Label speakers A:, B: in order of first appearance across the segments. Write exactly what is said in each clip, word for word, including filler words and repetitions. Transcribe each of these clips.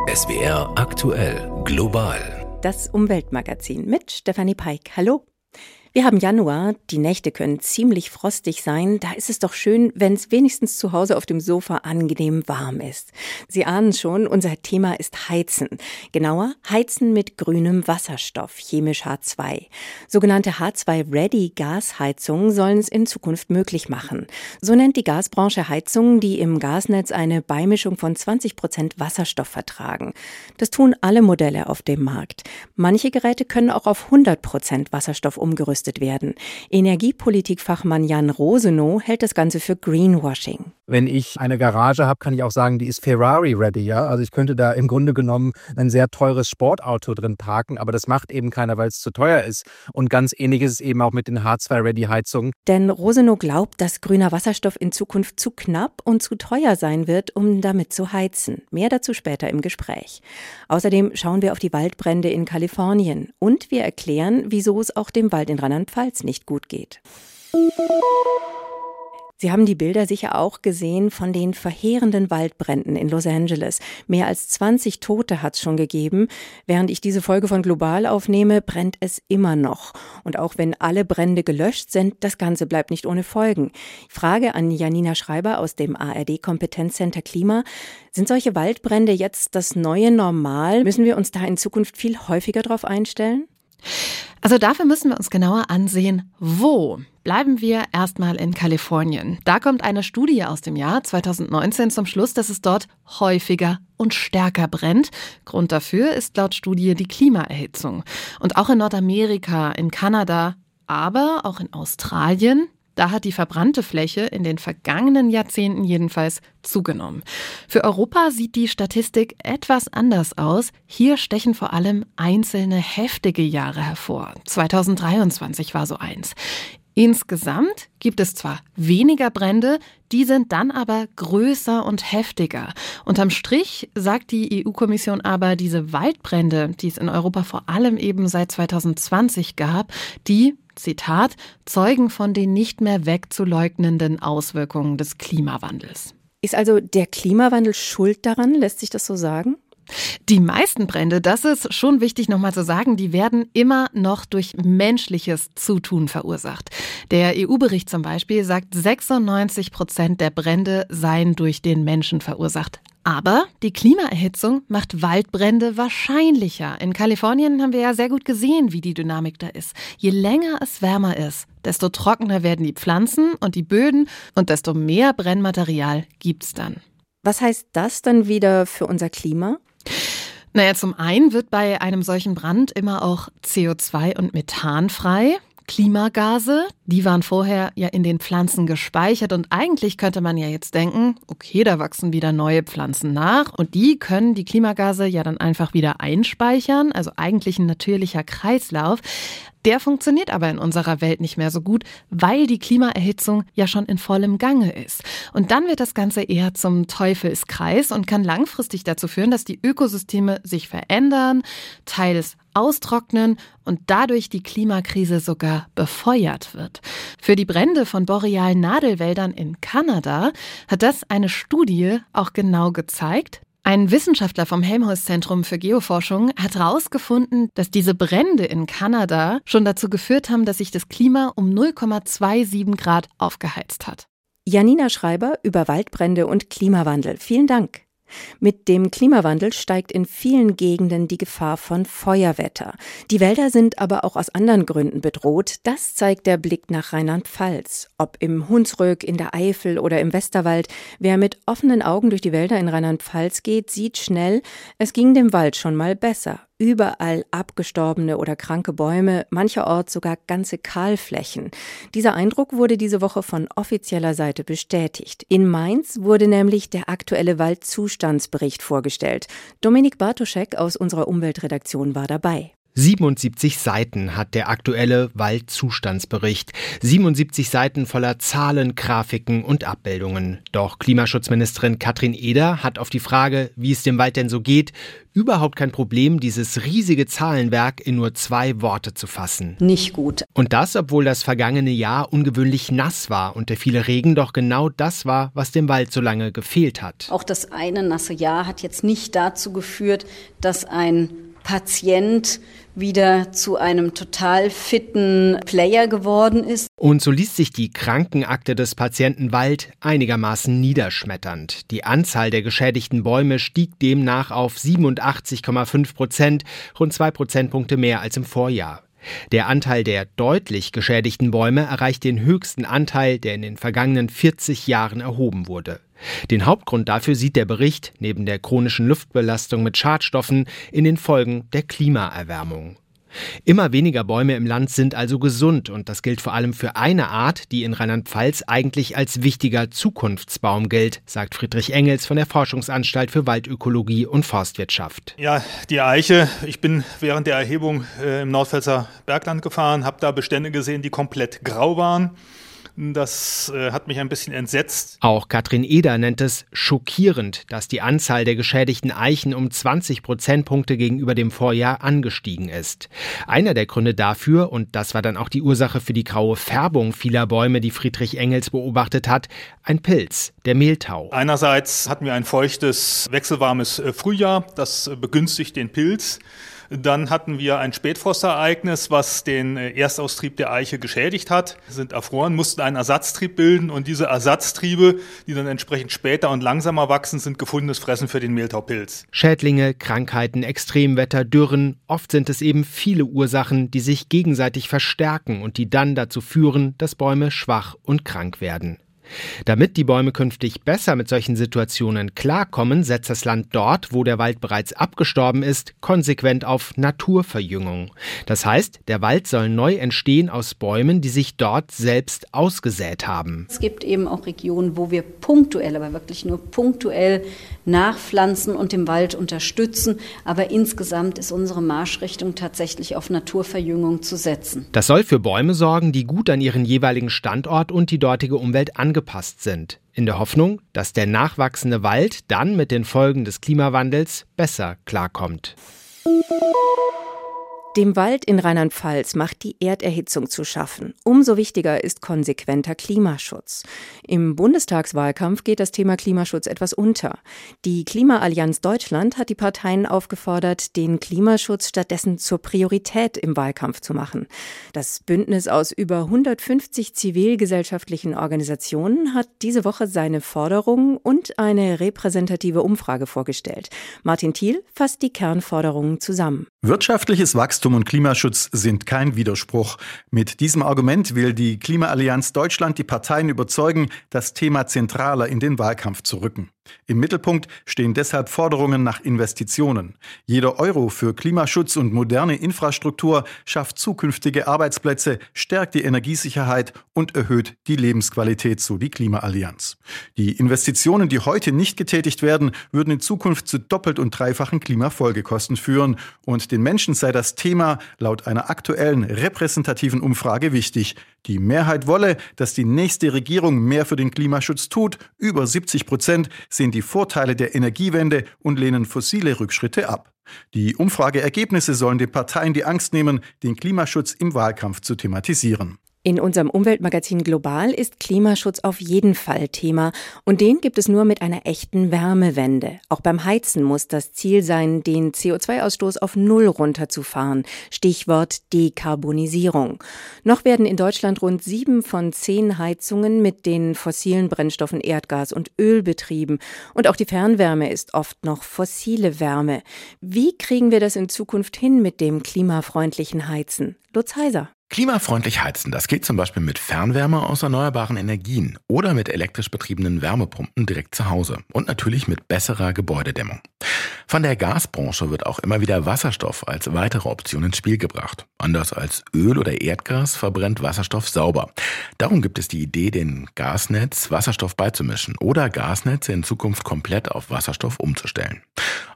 A: S W R aktuell global.
B: Das Umweltmagazin mit Stefanie Peik. Hallo. Wir haben Januar, die Nächte können ziemlich frostig sein. Da ist es doch schön, wenn es wenigstens zu Hause auf dem Sofa angenehm warm ist. Sie ahnen schon, unser Thema ist Heizen. Genauer, Heizen mit grünem Wasserstoff, chemisch H zwei. Sogenannte H zwei Ready Gasheizungen sollen es in Zukunft möglich machen. So nennt die Gasbranche Heizungen, die im Gasnetz eine Beimischung von zwanzig Prozent Wasserstoff vertragen. Das tun alle Modelle auf dem Markt. Manche Geräte können auch auf hundert Prozent Wasserstoff umgerüstet werden. Energiepolitikfachmann Jan Rosenow hält das Ganze für Greenwashing.
C: Wenn ich eine Garage habe, kann ich auch sagen, die ist Ferrari-ready, ja. Also ich könnte da im Grunde genommen ein sehr teures Sportauto drin parken, aber das macht eben keiner, weil es zu teuer ist. Und ganz ähnlich ist es eben auch mit den H zwei Ready-Heizungen.
B: Denn Rosenow glaubt, dass grüner Wasserstoff in Zukunft zu knapp und zu teuer sein wird, um damit zu heizen. Mehr dazu später im Gespräch. Außerdem schauen wir auf die Waldbrände in Kalifornien und wir erklären, wieso es auch dem Wald in Rheinland-Pfalz nicht gut geht. Sie haben die Bilder sicher auch gesehen von den verheerenden Waldbränden in Los Angeles. Mehr als zwanzig Tote hat es schon gegeben. Während ich diese Folge von Global aufnehme, brennt es immer noch. Und auch wenn alle Brände gelöscht sind, das Ganze bleibt nicht ohne Folgen. Frage an Janina Schreiber aus dem A R D-Kompetenzcenter Klima. Sind solche Waldbrände jetzt das neue Normal? Müssen wir uns da in Zukunft viel häufiger drauf einstellen?
D: Also dafür müssen wir uns genauer ansehen, wo. Bleiben wir erstmal in Kalifornien. Da kommt eine Studie aus dem Jahr zweitausendneunzehn zum Schluss, dass es dort häufiger und stärker brennt. Grund dafür ist laut Studie die Klimaerhitzung. Und auch in Nordamerika, in Kanada, aber auch in Australien, da hat die verbrannte Fläche in den vergangenen Jahrzehnten jedenfalls zugenommen. Für Europa sieht die Statistik etwas anders aus. Hier stechen vor allem einzelne heftige Jahre hervor. zweitausenddreiundzwanzig war so eins. Insgesamt gibt es zwar weniger Brände, die sind dann aber größer und heftiger. Unterm Strich sagt die E U-Kommission aber, diese Waldbrände, die es in Europa vor allem eben seit zweitausendzwanzig gab, die, Zitat, zeugen von den nicht mehr wegzuleugnenden Auswirkungen des Klimawandels.
B: Ist also der Klimawandel schuld daran? Lässt sich das so sagen?
D: Die meisten Brände, das ist schon wichtig nochmal zu sagen, die werden immer noch durch menschliches Zutun verursacht. Der E U-Bericht zum Beispiel sagt, sechsundneunzig Prozent der Brände seien durch den Menschen verursacht. Aber die Klimaerhitzung macht Waldbrände wahrscheinlicher. In Kalifornien haben wir ja sehr gut gesehen, wie die Dynamik da ist. Je länger es wärmer ist, desto trockener werden die Pflanzen und die Böden und desto mehr Brennmaterial gibt's dann.
B: Was heißt das dann wieder für unser Klima?
D: Naja, zum einen wird bei einem solchen Brand immer auch C O zwei und Methan frei. Klimagase, die waren vorher ja in den Pflanzen gespeichert und eigentlich könnte man ja jetzt denken, okay, da wachsen wieder neue Pflanzen nach und die können die Klimagase ja dann einfach wieder einspeichern, also eigentlich ein natürlicher Kreislauf. Der funktioniert aber in unserer Welt nicht mehr so gut, weil die Klimaerhitzung ja schon in vollem Gange ist. Und dann wird das Ganze eher zum Teufelskreis und kann langfristig dazu führen, dass die Ökosysteme sich verändern, teils austrocknen und dadurch die Klimakrise sogar befeuert wird. Für die Brände von borealen Nadelwäldern in Kanada hat das eine Studie auch genau gezeigt. Ein Wissenschaftler vom Helmholtz-Zentrum für Geoforschung hat herausgefunden, dass diese Brände in Kanada schon dazu geführt haben, dass sich das Klima um null Komma siebenundzwanzig Grad aufgeheizt hat.
B: Janina Schreiber über Waldbrände und Klimawandel. Vielen Dank. Mit dem Klimawandel steigt in vielen Gegenden die Gefahr von Feuerwetter. Die Wälder sind aber auch aus anderen Gründen bedroht. Das zeigt der Blick nach Rheinland-Pfalz. Ob im Hunsrück, in der Eifel oder im Westerwald, wer mit offenen Augen durch die Wälder in Rheinland-Pfalz geht, sieht schnell, es ging dem Wald schon mal besser. Überall abgestorbene oder kranke Bäume, mancherorts sogar ganze Kahlflächen. Dieser Eindruck wurde diese Woche von offizieller Seite bestätigt. In Mainz wurde nämlich der aktuelle Waldzustandsbericht vorgestellt. Dominik Bartoschek aus unserer Umweltredaktion war dabei.
E: siebenundsiebzig Seiten hat der aktuelle Waldzustandsbericht. siebenundsiebzig Seiten voller Zahlen, Grafiken und Abbildungen. Doch Klimaschutzministerin Katrin Eder hat auf die Frage, wie es dem Wald denn so geht, überhaupt kein Problem, dieses riesige Zahlenwerk in nur zwei Worte zu fassen.
F: Nicht gut.
E: Und das, obwohl das vergangene Jahr ungewöhnlich nass war und der viele Regen doch genau das war, was dem Wald so lange gefehlt hat.
F: Auch das eine nasse Jahr hat jetzt nicht dazu geführt, dass ein Patient wieder zu einem total fitten Player geworden ist.
E: Und so liest sich die Krankenakte des Patienten Wald einigermaßen niederschmetternd. Die Anzahl der geschädigten Bäume stieg demnach auf siebenundachtzig Komma fünf Prozent, rund zwei Prozentpunkte mehr als im Vorjahr. Der Anteil der deutlich geschädigten Bäume erreicht den höchsten Anteil, der in den vergangenen vierzig Jahren erhoben wurde. Den Hauptgrund dafür sieht der Bericht, neben der chronischen Luftbelastung mit Schadstoffen, in den Folgen der Klimaerwärmung. Immer weniger Bäume im Land sind also gesund und das gilt vor allem für eine Art, die in Rheinland-Pfalz eigentlich als wichtiger Zukunftsbaum gilt, sagt Friedrich Engels von der Forschungsanstalt für Waldökologie und Forstwirtschaft.
G: Ja, die Eiche. Ich bin während der Erhebung äh, im Nordpfälzer Bergland gefahren, habe da Bestände gesehen, die komplett grau waren. Das äh, hat mich ein bisschen entsetzt.
E: Auch Katrin Eder nennt es schockierend, dass die Anzahl der geschädigten Eichen um zwanzig Prozentpunkte gegenüber dem Vorjahr angestiegen ist. Einer der Gründe dafür, und das war dann auch die Ursache für die graue Färbung vieler Bäume, die Friedrich Engels beobachtet hat, ein Pilz, der Mehltau.
G: Einerseits hatten wir ein feuchtes, wechselwarmes Frühjahr, das begünstigt den Pilz. Dann hatten wir ein Spätfrostereignis, was den Erstaustrieb der Eiche geschädigt hat, sind erfroren, mussten einen Ersatztrieb bilden und diese Ersatztriebe, die dann entsprechend später und langsamer wachsen, sind gefundenes Fressen für den Mehltaupilz.
E: Schädlinge, Krankheiten, Extremwetter, Dürren, oft sind es eben viele Ursachen, die sich gegenseitig verstärken und die dann dazu führen, dass Bäume schwach und krank werden. Damit die Bäume künftig besser mit solchen Situationen klarkommen, setzt das Land dort, wo der Wald bereits abgestorben ist, konsequent auf Naturverjüngung. Das heißt, der Wald soll neu entstehen aus Bäumen, die sich dort selbst ausgesät haben.
F: Es gibt eben auch Regionen, wo wir punktuell, aber wirklich nur punktuell nachpflanzen und den Wald unterstützen. Aber insgesamt ist unsere Marschrichtung tatsächlich auf Naturverjüngung zu setzen.
E: Das soll für Bäume sorgen, die gut an ihren jeweiligen Standort und die dortige Umwelt angepasst angepasst sind, in der Hoffnung, dass der nachwachsende Wald dann mit den Folgen des Klimawandels besser klarkommt.
B: Dem Wald in Rheinland-Pfalz macht die Erderhitzung zu schaffen. Umso wichtiger ist konsequenter Klimaschutz. Im Bundestagswahlkampf geht das Thema Klimaschutz etwas unter. Die Klimaallianz Deutschland hat die Parteien aufgefordert, den Klimaschutz stattdessen zur Priorität im Wahlkampf zu machen. Das Bündnis aus über hundertfünfzig zivilgesellschaftlichen Organisationen hat diese Woche seine Forderungen und eine repräsentative Umfrage vorgestellt. Martin Thiel fasst die Kernforderungen zusammen.
H: Wirtschaftliches Wachstum und Klimaschutz sind kein Widerspruch. Mit diesem Argument will die Klimaallianz Deutschland die Parteien überzeugen, das Thema zentraler in den Wahlkampf zu rücken. Im Mittelpunkt stehen deshalb Forderungen nach Investitionen. Jeder Euro für Klimaschutz und moderne Infrastruktur schafft zukünftige Arbeitsplätze, stärkt die Energiesicherheit und erhöht die Lebensqualität, so die Klimaallianz. Die Investitionen, die heute nicht getätigt werden, würden in Zukunft zu doppelt und dreifachen Klimafolgekosten führen. Und den Menschen sei das Thema laut einer aktuellen repräsentativen Umfrage wichtig. Die Mehrheit wolle, dass die nächste Regierung mehr für den Klimaschutz tut. Über siebzig Prozent sehen die Vorteile der Energiewende und lehnen fossile Rückschritte ab. Die Umfrageergebnisse sollen den Parteien die Angst nehmen, den Klimaschutz im Wahlkampf zu thematisieren.
B: In unserem Umweltmagazin Global ist Klimaschutz auf jeden Fall Thema und den gibt es nur mit einer echten Wärmewende. Auch beim Heizen muss das Ziel sein, den C O zwei Ausstoß auf Null runterzufahren. Stichwort Dekarbonisierung. Noch werden in Deutschland rund sieben von zehn Heizungen mit den fossilen Brennstoffen Erdgas und Öl betrieben. Und auch die Fernwärme ist oft noch fossile Wärme. Wie kriegen wir das in Zukunft hin mit dem klimafreundlichen Heizen? Lutz Heiser.
A: Klimafreundlich heizen, das geht zum Beispiel mit Fernwärme aus erneuerbaren Energien oder mit elektrisch betriebenen Wärmepumpen direkt zu Hause und natürlich mit besserer Gebäudedämmung. Von der Gasbranche wird auch immer wieder Wasserstoff als weitere Option ins Spiel gebracht. Anders als Öl oder Erdgas verbrennt Wasserstoff sauber. Darum gibt es die Idee, den Gasnetz Wasserstoff beizumischen oder Gasnetze in Zukunft komplett auf Wasserstoff umzustellen.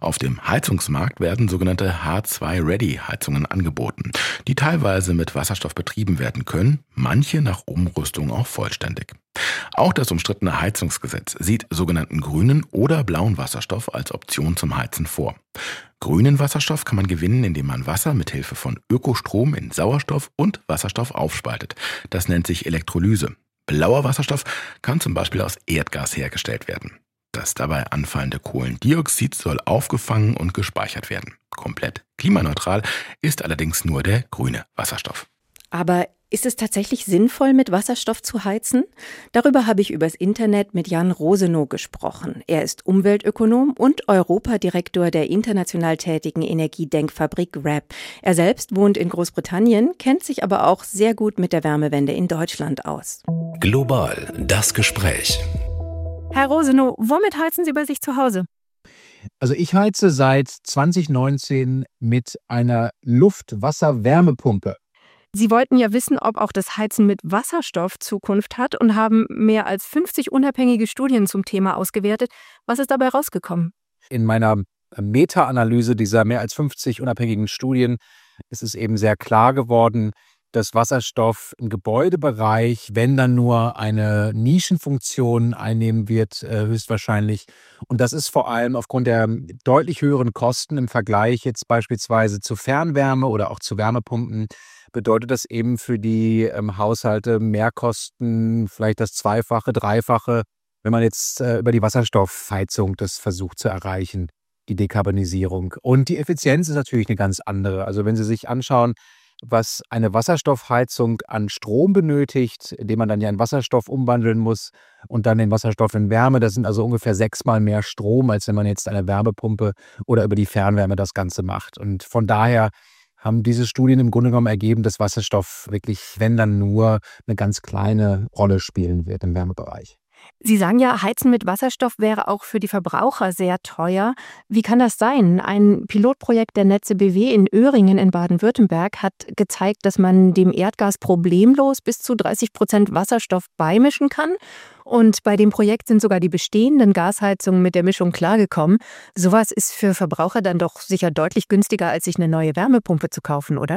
A: Auf dem Heizungsmarkt werden sogenannte H zwei Ready Heizungen angeboten, die teilweise mit Wasserstoff betrieben werden können, manche nach Umrüstung auch vollständig. Auch das umstrittene Heizungsgesetz sieht sogenannten grünen oder blauen Wasserstoff als Option zum Heizen vor. Grünen Wasserstoff kann man gewinnen, indem man Wasser mit Hilfe von Ökostrom in Sauerstoff und Wasserstoff aufspaltet. Das nennt sich Elektrolyse. Blauer Wasserstoff kann zum Beispiel aus Erdgas hergestellt werden. Das dabei anfallende Kohlendioxid soll aufgefangen und gespeichert werden. Komplett klimaneutral ist allerdings nur der grüne Wasserstoff.
B: Aber ist es tatsächlich sinnvoll, mit Wasserstoff zu heizen? Darüber habe ich übers Internet mit Jan Rosenow gesprochen. Er ist Umweltökonom und Europadirektor der international tätigen Energiedenkfabrik R A P. Er selbst wohnt in Großbritannien, kennt sich aber auch sehr gut mit der Wärmewende in Deutschland aus.
I: Global, das Gespräch.
B: Herr Rosenow, womit heizen Sie bei sich zu Hause?
C: Also ich heize seit zwanzig neunzehn mit einer Luft-Wasser-Wärmepumpe.
B: Sie wollten ja wissen, ob auch das Heizen mit Wasserstoff Zukunft hat und haben mehr als fünfzig unabhängige Studien zum Thema ausgewertet. Was ist dabei rausgekommen?
C: In meiner Meta-Analyse dieser mehr als fünfzig unabhängigen Studien ist es eben sehr klar geworden, dass Wasserstoff im Gebäudebereich, wenn dann nur eine Nischenfunktion einnehmen wird, äh, höchstwahrscheinlich. Und das ist vor allem aufgrund der deutlich höheren Kosten im Vergleich jetzt beispielsweise zu Fernwärme oder auch zu Wärmepumpen, bedeutet das eben für die ähm, Haushalte Mehrkosten, vielleicht das Zweifache, Dreifache, wenn man jetzt äh, über die Wasserstoffheizung das versucht zu erreichen, die Dekarbonisierung. Und die Effizienz ist natürlich eine ganz andere. Also wenn Sie sich anschauen, was eine Wasserstoffheizung an Strom benötigt, den man dann ja in Wasserstoff umwandeln muss und dann den Wasserstoff in Wärme, das sind also ungefähr sechsmal mehr Strom, als wenn man jetzt eine Wärmepumpe oder über die Fernwärme das Ganze macht. Und von daher haben diese Studien im Grunde genommen ergeben, dass Wasserstoff wirklich, wenn dann nur, eine ganz kleine Rolle spielen wird im Wärmebereich.
B: Sie sagen ja, Heizen mit Wasserstoff wäre auch für die Verbraucher sehr teuer. Wie kann das sein? Ein Pilotprojekt der Netze B W in Öhringen in Baden-Württemberg hat gezeigt, dass man dem Erdgas problemlos bis zu dreißig Prozent Wasserstoff beimischen kann. Und bei dem Projekt sind sogar die bestehenden Gasheizungen mit der Mischung klargekommen. Sowas ist für Verbraucher dann doch sicher deutlich günstiger, als sich eine neue Wärmepumpe zu kaufen, oder?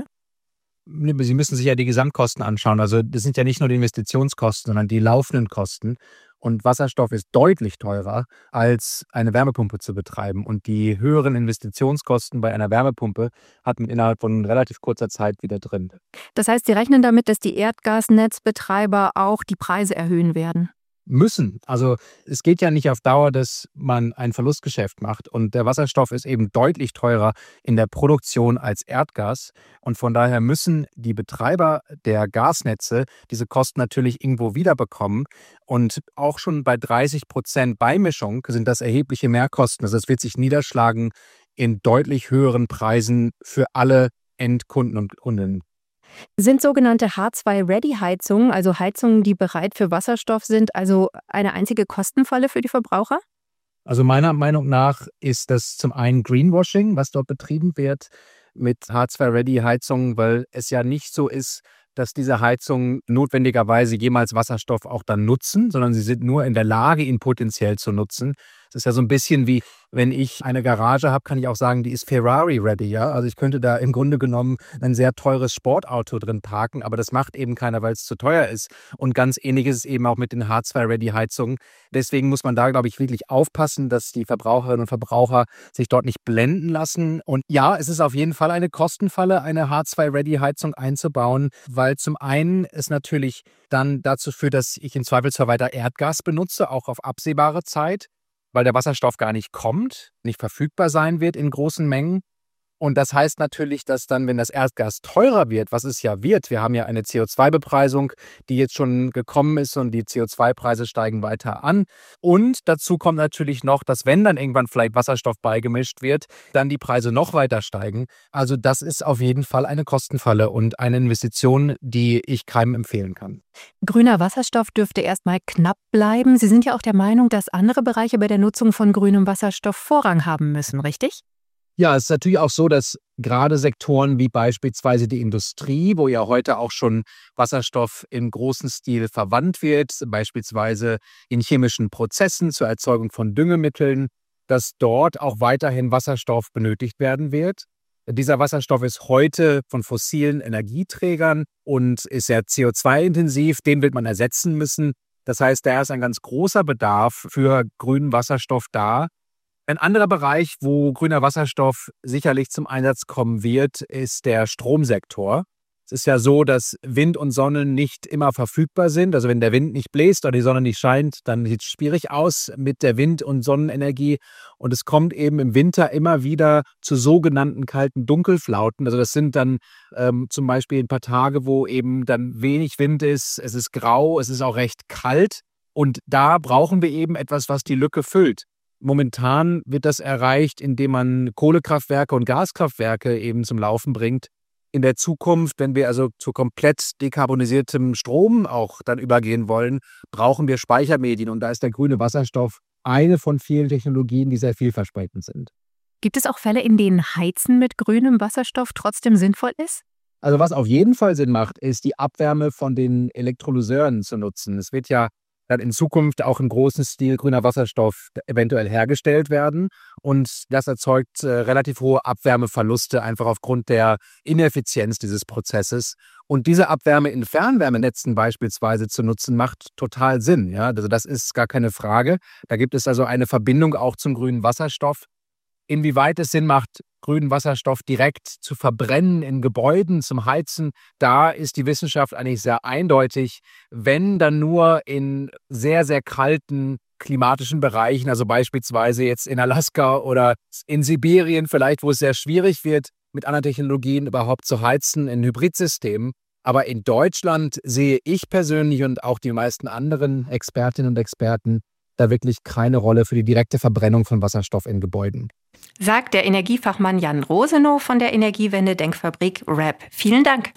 C: Sie müssen sich ja die Gesamtkosten anschauen. Also das sind ja nicht nur die Investitionskosten, sondern die laufenden Kosten. Und Wasserstoff ist deutlich teurer, als eine Wärmepumpe zu betreiben. Und die höheren Investitionskosten bei einer Wärmepumpe hat man innerhalb von relativ kurzer Zeit wieder drin.
B: Das heißt, Sie rechnen damit, dass die Erdgasnetzbetreiber auch die Preise erhöhen werden?
C: Müssen. Also es geht ja nicht auf Dauer, dass man ein Verlustgeschäft macht. Und der Wasserstoff ist eben deutlich teurer in der Produktion als Erdgas. Und von daher müssen die Betreiber der Gasnetze diese Kosten natürlich irgendwo wiederbekommen. Und auch schon bei dreißig Prozent Beimischung sind das erhebliche Mehrkosten. Also das wird sich niederschlagen in deutlich höheren Preisen für alle Endkunden und Kundinnen.
B: Sind sogenannte H zwei Ready Heizungen, also Heizungen, die bereit für Wasserstoff sind, also eine einzige Kostenfalle für die Verbraucher?
C: Also meiner Meinung nach ist das zum einen Greenwashing, was dort betrieben wird mit H zwei Ready Heizungen, weil es ja nicht so ist, dass diese Heizungen notwendigerweise jemals Wasserstoff auch dann nutzen, sondern sie sind nur in der Lage, ihn potenziell zu nutzen. Es ist ja so ein bisschen wie, wenn ich eine Garage habe, kann ich auch sagen, die ist Ferrari-ready, ja. Also ich könnte da im Grunde genommen ein sehr teures Sportauto drin parken, aber das macht eben keiner, weil es zu teuer ist. Und ganz ähnlich ist es eben auch mit den H zwei Ready Heizungen. Deswegen muss man da, glaube ich, wirklich aufpassen, dass die Verbraucherinnen und Verbraucher sich dort nicht blenden lassen. Und ja, es ist auf jeden Fall eine Kostenfalle, eine H zwei Ready Heizung einzubauen, weil zum einen es natürlich dann dazu führt, dass ich im Zweifelsfall weiter Erdgas benutze, auch auf absehbare Zeit, weil der Wasserstoff gar nicht kommt, nicht verfügbar sein wird in großen Mengen. Und das heißt natürlich, dass dann, wenn das Erdgas teurer wird, was es ja wird, wir haben ja eine C O zwei Bepreisung, die jetzt schon gekommen ist und die C O zwei Preise steigen weiter an. Und dazu kommt natürlich noch, dass wenn dann irgendwann vielleicht Wasserstoff beigemischt wird, dann die Preise noch weiter steigen. Also das ist auf jeden Fall eine Kostenfalle und eine Investition, die ich keinem empfehlen kann.
B: Grüner Wasserstoff dürfte erstmal knapp bleiben. Sie sind ja auch der Meinung, dass andere Bereiche bei der Nutzung von grünem Wasserstoff Vorrang haben müssen, richtig?
C: Ja, es ist natürlich auch so, dass gerade Sektoren wie beispielsweise die Industrie, wo ja heute auch schon Wasserstoff im großen Stil verwandt wird, beispielsweise in chemischen Prozessen zur Erzeugung von Düngemitteln dass dort auch weiterhin Wasserstoff benötigt werden wird. Dieser Wasserstoff ist heute von fossilen Energieträgern und ist sehr C O zwei intensiv. Den wird man ersetzen müssen. Das heißt, da ist ein ganz großer Bedarf für grünen Wasserstoff da. Ein anderer Bereich, wo grüner Wasserstoff sicherlich zum Einsatz kommen wird, ist der Stromsektor. Es ist ja so, dass Wind und Sonne nicht immer verfügbar sind. Also wenn der Wind nicht bläst oder die Sonne nicht scheint, dann sieht es schwierig aus mit der Wind- und Sonnenenergie. Und es kommt eben im Winter immer wieder zu sogenannten kalten Dunkelflauten. Also das sind dann ähm, zum Beispiel ein paar Tage, wo eben dann wenig Wind ist. Es ist grau, es ist auch recht kalt. Und da brauchen wir eben etwas, was die Lücke füllt. Momentan wird das erreicht, indem man Kohlekraftwerke und Gaskraftwerke eben zum Laufen bringt. In der Zukunft, wenn wir also zu komplett dekarbonisiertem Strom auch dann übergehen wollen, brauchen wir Speichermedien. Und da ist der grüne Wasserstoff eine von vielen Technologien, die sehr vielversprechend sind.
J: Gibt es auch Fälle, in denen Heizen mit grünem Wasserstoff trotzdem sinnvoll ist?
C: Also was auf jeden Fall Sinn macht, ist die Abwärme von den Elektrolyseuren zu nutzen. Es wird ja dann in Zukunft auch im großen Stil grüner Wasserstoff eventuell hergestellt werden. Und das erzeugt äh, relativ hohe Abwärmeverluste, einfach aufgrund der Ineffizienz dieses Prozesses. Und diese Abwärme in Fernwärmenetzen beispielsweise zu nutzen, macht total Sinn. Ja? Also das ist gar keine Frage. Da gibt es also eine Verbindung auch zum grünen Wasserstoff. Inwieweit es Sinn macht, grünen Wasserstoff direkt zu verbrennen in Gebäuden zum Heizen, da ist die Wissenschaft eigentlich sehr eindeutig. Wenn, dann nur in sehr, sehr kalten klimatischen Bereichen, also beispielsweise jetzt in Alaska oder in Sibirien vielleicht, wo es sehr schwierig wird, mit anderen Technologien überhaupt zu heizen, in Hybridsystemen. Aber in Deutschland sehe ich persönlich und auch die meisten anderen Expertinnen und Experten da wirklich keine Rolle für die direkte Verbrennung von Wasserstoff in Gebäuden.
B: Sagt der Energiefachmann Jan Rosenow von der Energiewende-Denkfabrik R A P. Vielen Dank.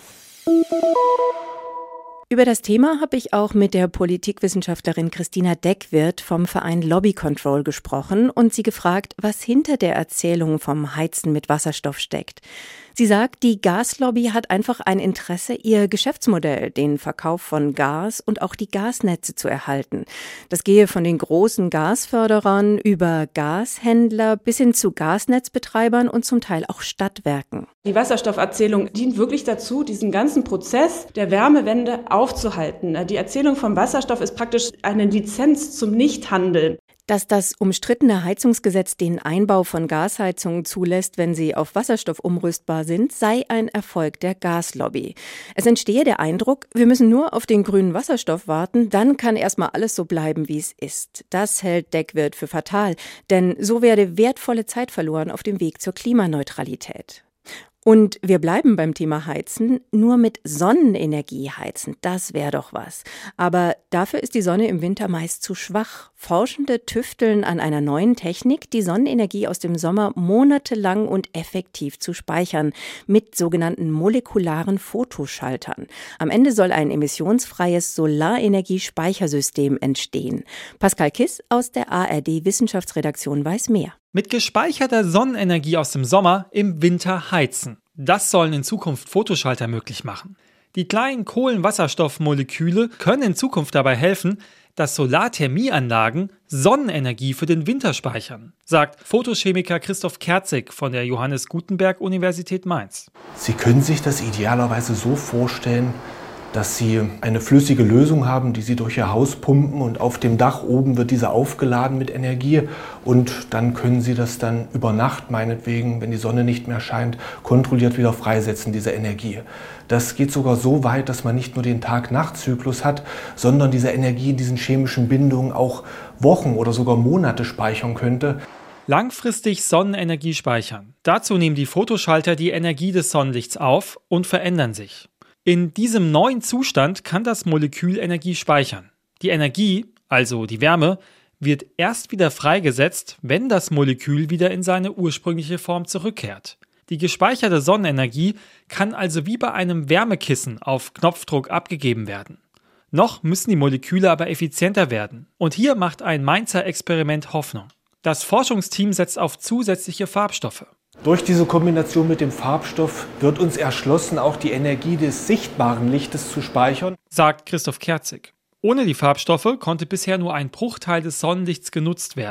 B: Über das Thema habe ich auch mit der Politikwissenschaftlerin Christina Deckwirth vom Verein Lobby Control gesprochen und sie gefragt, was hinter der Erzählung vom Heizen mit Wasserstoff steckt. Sie sagt, die Gaslobby hat einfach ein Interesse, ihr Geschäftsmodell, den Verkauf von Gas und auch die Gasnetze zu erhalten. Das gehe von den großen Gasförderern über Gashändler bis hin zu Gasnetzbetreibern und zum Teil auch Stadtwerken.
K: Die Wasserstofferzählung dient wirklich dazu, diesen ganzen Prozess der Wärmewende aufzuhalten. Die Erzählung vom Wasserstoff ist praktisch eine Lizenz zum Nichthandeln.
B: Dass das umstrittene Heizungsgesetz den Einbau von Gasheizungen zulässt, wenn sie auf Wasserstoff umrüstbar sind, sei ein Erfolg der Gaslobby. Es entstehe der Eindruck, wir müssen nur auf den grünen Wasserstoff warten, dann kann erstmal alles so bleiben, wie es ist. Das hält Deckwirth für fatal, denn so werde wertvolle Zeit verloren auf dem Weg zur Klimaneutralität. Und wir bleiben beim Thema Heizen, nur mit Sonnenenergie heizen, das wäre doch was. Aber dafür ist die Sonne im Winter meist zu schwach. Forschende tüfteln an einer neuen Technik, die Sonnenenergie aus dem Sommer monatelang und effektiv zu speichern, mit sogenannten molekularen Fotoschaltern. Am Ende soll ein emissionsfreies Solarenergiespeichersystem entstehen. Pascal Kiss aus der A R D-Wissenschaftsredaktion weiß mehr.
L: Mit gespeicherter Sonnenenergie aus dem Sommer im Winter heizen. Das sollen in Zukunft Fotoschalter möglich machen. Die kleinen Kohlenwasserstoffmoleküle können in Zukunft dabei helfen, dass Solarthermieanlagen Sonnenenergie für den Winter speichern, sagt Photochemiker Christoph Kerzig von der Johannes Gutenberg Universität Mainz.
M: Sie können sich das idealerweise so vorstellen, dass Sie eine flüssige Lösung haben, die Sie durch Ihr Haus pumpen und auf dem Dach oben wird diese aufgeladen mit Energie und dann können Sie das dann über Nacht meinetwegen, wenn die Sonne nicht mehr scheint, kontrolliert wieder freisetzen, diese Energie. Das geht sogar so weit, dass man nicht nur den Tag-Nacht-Zyklus hat, sondern diese Energie in diesen chemischen Bindungen auch Wochen oder sogar Monate speichern könnte.
L: Langfristig Sonnenenergie speichern. Dazu nehmen die Fotoschalter die Energie des Sonnenlichts auf und verändern sich. In diesem neuen Zustand kann das Molekül Energie speichern. Die Energie, also die Wärme, wird erst wieder freigesetzt, wenn das Molekül wieder in seine ursprüngliche Form zurückkehrt. Die gespeicherte Sonnenenergie kann also wie bei einem Wärmekissen auf Knopfdruck abgegeben werden. Noch müssen die Moleküle aber effizienter werden. Und hier macht ein Mainzer Experiment Hoffnung. Das Forschungsteam setzt auf zusätzliche Farbstoffe.
M: Durch diese Kombination mit dem Farbstoff wird uns erschlossen, auch die Energie des sichtbaren Lichtes zu speichern,
L: sagt Christoph Kerzig. Ohne die Farbstoffe konnte bisher nur ein Bruchteil des Sonnenlichts genutzt werden.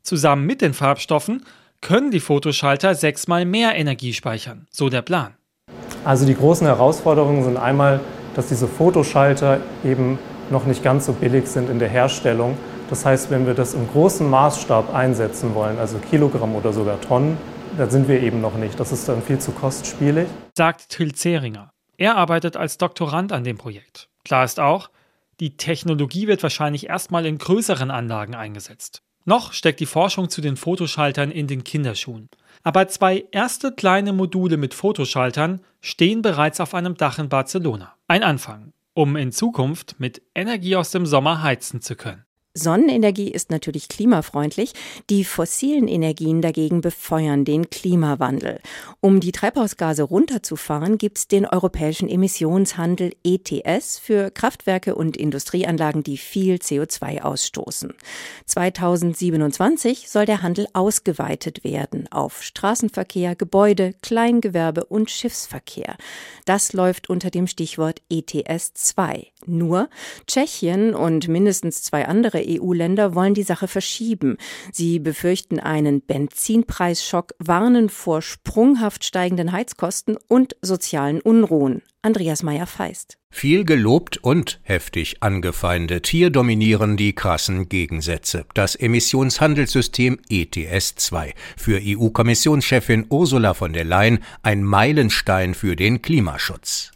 L: Zusammen mit den Farbstoffen können die Fotoschalter sechsmal mehr Energie speichern, so der Plan.
N: Also die großen Herausforderungen sind einmal, dass diese Fotoschalter eben noch nicht ganz so billig sind in der Herstellung. Das heißt, wenn wir das im großen Maßstab einsetzen wollen, also Kilogramm oder sogar Tonnen, da sind wir eben noch nicht. Das ist dann viel zu kostspielig.
L: Sagt Till Zehringer. Er arbeitet als Doktorand an dem Projekt. Klar ist auch, die Technologie wird wahrscheinlich erstmal in größeren Anlagen eingesetzt. Noch steckt die Forschung zu den Fotoschaltern in den Kinderschuhen. Aber zwei erste kleine Module mit Fotoschaltern stehen bereits auf einem Dach in Barcelona. Ein Anfang, um in Zukunft mit Energie aus dem Sommer heizen zu können.
B: Sonnenenergie ist natürlich klimafreundlich, die fossilen Energien dagegen befeuern den Klimawandel. Um die Treibhausgase runterzufahren, gibt es den europäischen Emissionshandel E T S für Kraftwerke und Industrieanlagen, die viel C O zwei ausstoßen. zweitausendsiebenundzwanzig soll der Handel ausgeweitet werden auf Straßenverkehr, Gebäude, Kleingewerbe und Schiffsverkehr. Das läuft unter dem Stichwort E T S zwei. Nur Tschechien und mindestens zwei andere E U-Länder wollen die Sache verschieben. Sie befürchten einen Benzinpreisschock, warnen vor sprunghaft steigenden Heizkosten und sozialen Unruhen. Andreas Meyer-Feist.
O: Viel gelobt und heftig angefeindet. Hier dominieren die krassen Gegensätze. Das Emissionshandelssystem E T S zwei. Für E U-Kommissionschefin Ursula von der Leyen ein Meilenstein für den Klimaschutz.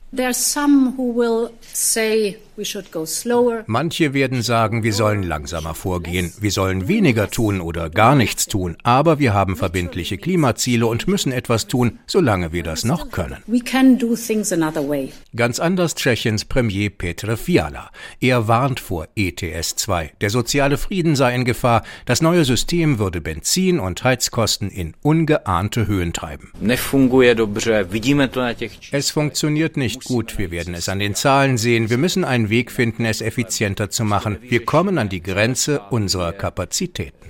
O: Manche werden sagen, wir sollen langsamer vorgehen, wir sollen weniger tun oder gar nichts tun, aber wir haben verbindliche Klimaziele und müssen etwas tun, solange wir das noch können. Ganz anders Tschechiens Premier Petr Fiala. Er warnt vor E T S zwei. Der soziale Frieden sei in Gefahr, das neue System würde Benzin- und Heizkosten in ungeahnte Höhen treiben. Es funktioniert nicht gut, wir werden es an den Zahlen sehen, wir müssen einen Weg finden, es effizienter zu machen. Wir kommen an die Grenze unserer Kapazitäten.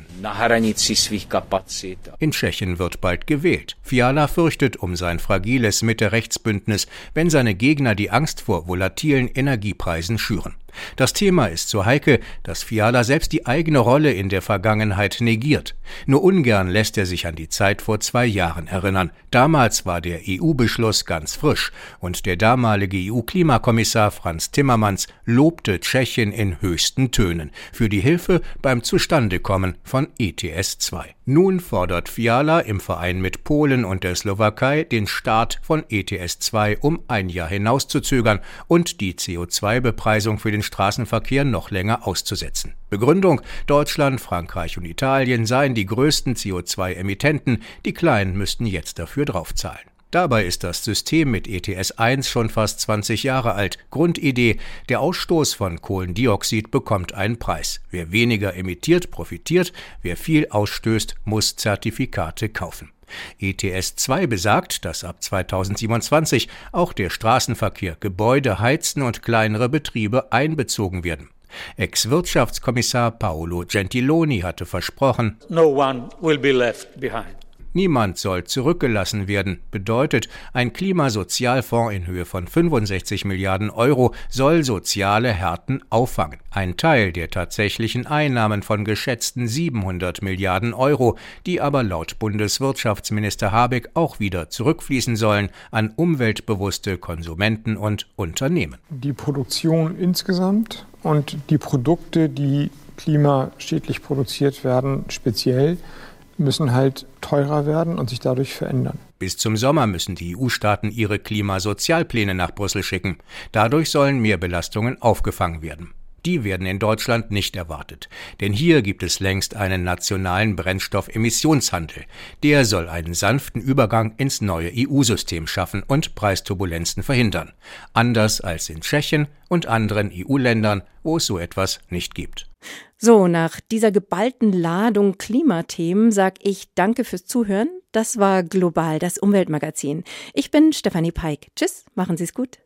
O: In Tschechien wird bald gewählt. Fiala fürchtet um sein fragiles Mitte-Rechts-Bündnis, wenn seine Gegner die Angst vor volatilen Energiepreisen schüren. Das Thema ist so heikel, dass Fiala selbst die eigene Rolle in der Vergangenheit negiert. Nur ungern lässt er sich an die Zeit vor zwei Jahren erinnern. Damals war der E U-Beschluss ganz frisch und der damalige E U-Klimakommissar Frans Timmermans lobte Tschechien in höchsten Tönen für die Hilfe beim Zustandekommen von E T S zwei. Nun fordert Fiala im Verein mit Polen und der Slowakei den Start von E T S zwei um ein Jahr hinauszuzögern und die C O zwei Bepreisung für den Straßenverkehr noch länger auszusetzen. Begründung: Deutschland, Frankreich und Italien seien die größten C O zwei Emittenten, die Kleinen müssten jetzt dafür draufzahlen. Dabei ist das System mit E T S eins schon fast zwanzig Jahre alt. Grundidee: der Ausstoß von Kohlendioxid bekommt einen Preis. Wer weniger emittiert, profitiert. Wer viel ausstößt, muss Zertifikate kaufen. E T S zwei besagt, dass ab zweitausendsiebenundzwanzig auch der Straßenverkehr, Gebäude, Heizen und kleinere Betriebe einbezogen werden. Ex-Wirtschaftskommissar Paolo Gentiloni hatte versprochen,
P: No one will be left behind.
O: Niemand soll zurückgelassen werden, bedeutet, ein Klimasozialfonds in Höhe von fünfundsechzig Milliarden Euro soll soziale Härten auffangen. Ein Teil der tatsächlichen Einnahmen von geschätzten siebenhundert Milliarden Euro, die aber laut Bundeswirtschaftsminister Habeck auch wieder zurückfließen sollen an umweltbewusste Konsumenten und Unternehmen.
Q: Die Produktion insgesamt und die Produkte, die klimaschädlich produziert werden, speziell, müssen halt teurer werden und sich dadurch verändern.
O: Bis zum Sommer müssen die E U-Staaten ihre Klimasozialpläne nach Brüssel schicken. Dadurch sollen Mehrbelastungen aufgefangen werden. Die werden in Deutschland nicht erwartet. Denn hier gibt es längst einen nationalen Brennstoffemissionshandel. Der soll einen sanften Übergang ins neue E U-System schaffen und Preisturbulenzen verhindern. Anders als in Tschechien und anderen E U-Ländern, wo es so etwas nicht gibt.
B: So, nach dieser geballten Ladung Klimathemen sag ich danke fürs Zuhören. Das war Global, das Umweltmagazin. Ich bin Stefanie Peik. Tschüss, machen Sie's gut.